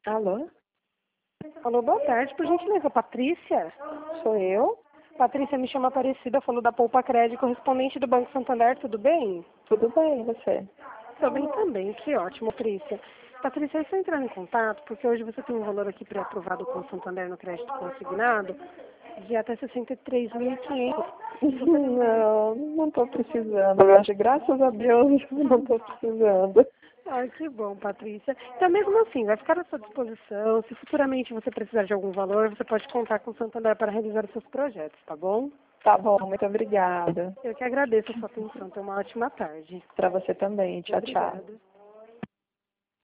Alô? Alô, boa tarde, por gentileza, Patrícia? Sou eu? Patrícia, me chama Aparecida, falou da Poupa Crédito, correspondente do Banco Santander, tudo bem? Tudo bem, e você? Tudo bem também, que ótimo, Patrícia. Patrícia, eu estou entrando em contato porque hoje você tem um valor aqui pré-aprovado com o Santander no crédito consignado de até 63.500. Não estou precisando. Eu acho, graças a Deus, não estou precisando. Ai, que bom, Patrícia. Então, mesmo assim, vai ficar à sua disposição. Se futuramente você precisar de algum valor, você pode contar com o Santander para realizar os seus projetos, tá bom? Tá bom, muito obrigada. Eu que agradeço a sua atenção. Tenha uma ótima tarde. Para você também. Tchau, tchau. Obrigada.